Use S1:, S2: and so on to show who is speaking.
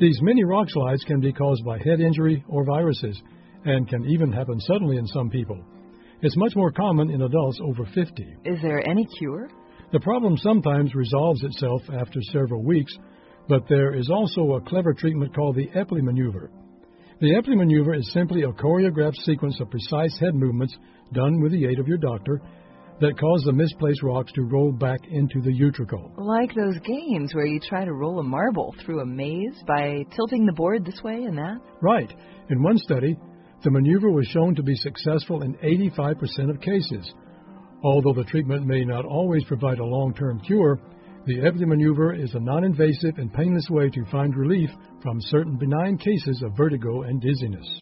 S1: These mini rock slides can be caused by head injury or viruses, and can even happen suddenly in some people. It's much more common in adults over 50.
S2: Is there any cure?
S1: The problem sometimes resolves itself after several weeks, but there is also a clever treatment called the Epley maneuver. The Epley maneuver is simply a choreographed sequence of precise head movements done with the aid of your doctor that cause the misplaced rocks to roll back into the utricle.
S2: Like those games where you try to roll a marble through a maze by tilting the board this way and that?
S1: Right. In one study, the maneuver was shown to be successful in 85% of cases. Although the treatment may not always provide a long-term cure, the Epley maneuver is a non-invasive and painless way to find relief from certain benign cases of vertigo and dizziness.